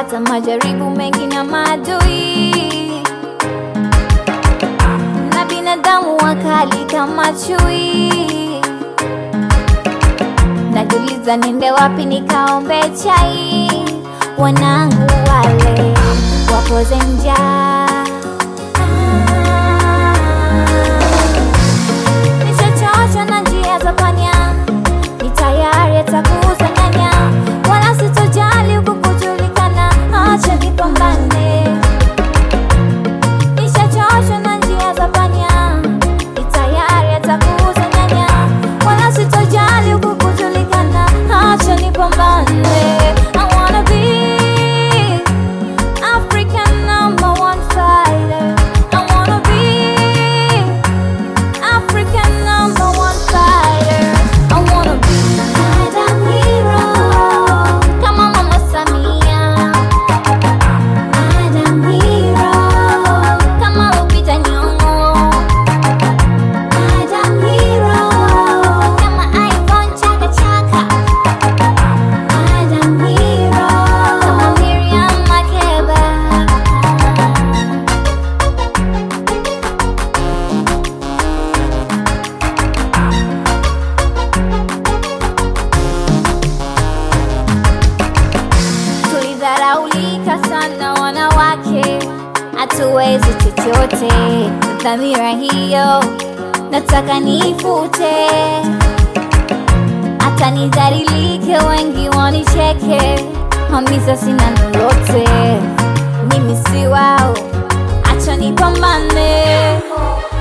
nimepata majaribu mengi na maadui, na binadamu wakali kama chui. Najiuliza niende wapi nikaombe chai, wanangu wale wapoze njaa. Nishachoshwa na njia za panya, ni tayari atakuuza nyanya, wala sitojali huku kujulikana, acha nipambane. Nishachoshwa na njia za panya, ni tayari atakuuza nyanya, wala sitojali huku kujulikana, acha nipambane. I wanna be African #1 fighter. I wanna be African #1 fighter. I wanna be Madam Hero. Come on, Mama Samia. Madam Hero. Come on, Lupita Nyong'o. Madam Hero. Kama Ivonne Chaka Chaka. Madam Hero. Kama Miriam Makeba. Tulidharaulika sana wanawake, hatuwezi chochote. Dhamira hiyo nataka nifute, hata nidhalilike, wengi wanicheke, hamisa sina lolote, mimi si wao, acha nipambane.